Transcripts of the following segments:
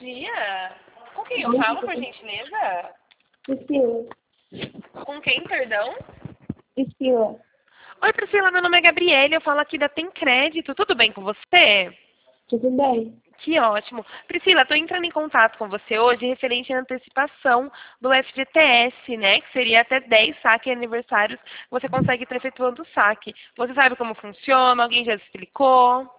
dia. Com quem eu Bom falo, por dia. gentileza? Priscila. Com quem, perdão? Priscila. Oi, Priscila, meu nome é Gabriele, eu falo aqui da Tem Crédito. Tudo bem com você? Tudo bem? Que ótimo. Priscila, estou entrando em contato com você hoje referente à antecipação do FGTS, né? Que seria até 10 saques aniversários. Você consegue estar efetuando o saque. Você sabe como funciona? Alguém já explicou?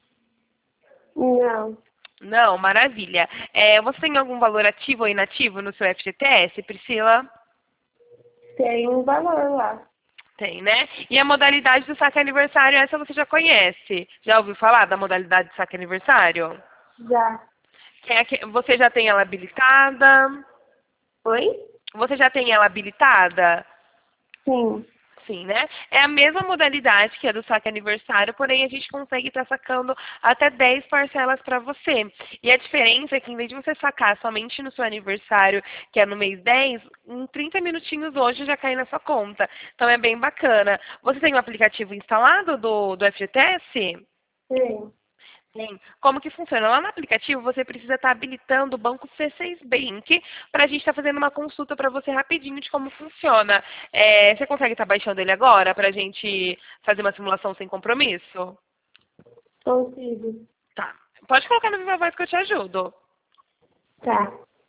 Não. Não, maravilha. Você tem algum valor ativo ou inativo no seu FGTS, Priscila? Tem um valor lá. Tem, né? E a modalidade do saque aniversário, essa você já conhece. Já ouviu falar da modalidade de saque aniversário? Já. Você já tem ela habilitada? Oi? Você já tem ela habilitada? Sim. Sim, né? É a mesma modalidade que a do saque aniversário, porém a gente consegue estar sacando até 10 parcelas para você. E a diferença é que em vez de você sacar somente no seu aniversário, que é no mês 10, em 30 minutinhos hoje já cai na sua conta. Então é bem bacana. Você tem o aplicativo instalado do FGTS? Sim. Sim. Como que funciona? Lá no aplicativo você precisa estar habilitando o banco C6 Bank para a gente estar fazendo uma consulta para você rapidinho de como funciona. Você consegue estar baixando ele agora para a gente fazer uma simulação sem compromisso? Consigo. Tá. Pode colocar no Viva Voz que eu te ajudo. Tá.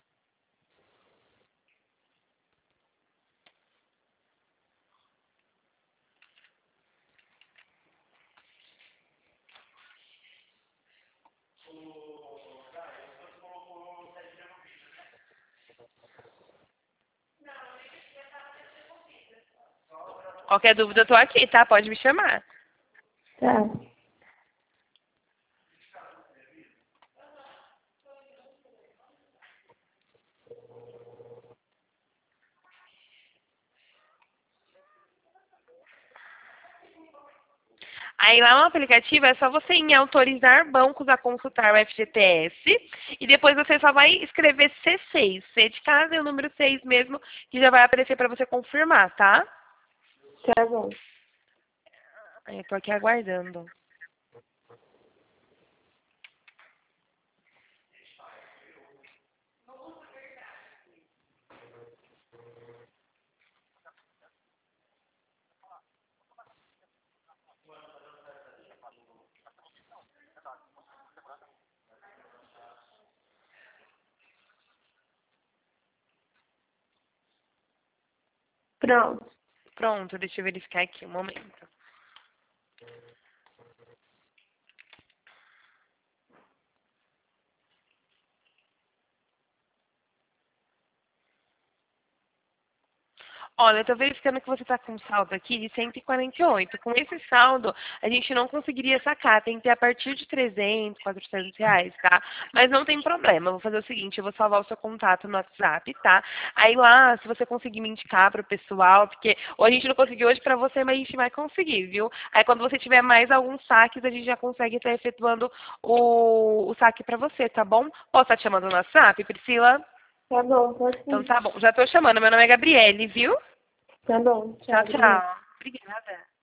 Qualquer dúvida eu tô aqui, tá? Pode me chamar. Tá. Aí lá no aplicativo é só você ir em autorizar bancos a consultar o FGTS e depois você só vai escrever C6, C de casa e o número 6 mesmo, que já vai aparecer para você confirmar, tá? Tá bom. Aí eu tô aqui aguardando. Pronto. Pronto, deixa eu verificar aqui um momento. Olha, eu tô verificando que você está com um saldo aqui de 148. Com esse saldo, a gente não conseguiria sacar. Tem que ter a partir de 300, 400 reais, tá? Mas não tem problema. Eu vou fazer o seguinte, eu vou salvar o seu contato no WhatsApp, tá? Aí lá, se você conseguir me indicar para o pessoal, porque ou a gente não conseguiu hoje para você, mas a gente vai conseguir, viu? Aí quando você tiver mais alguns saques, a gente já consegue estar efetuando o saque para você, tá bom? Posso estar te chamando no WhatsApp, Priscila? Tá bom, pode Então sim. tá bom. Já tô chamando. Meu nome é Gabriele, viu? Tá bom. Tchau, Tchau, obrigada. tchau. Obrigada.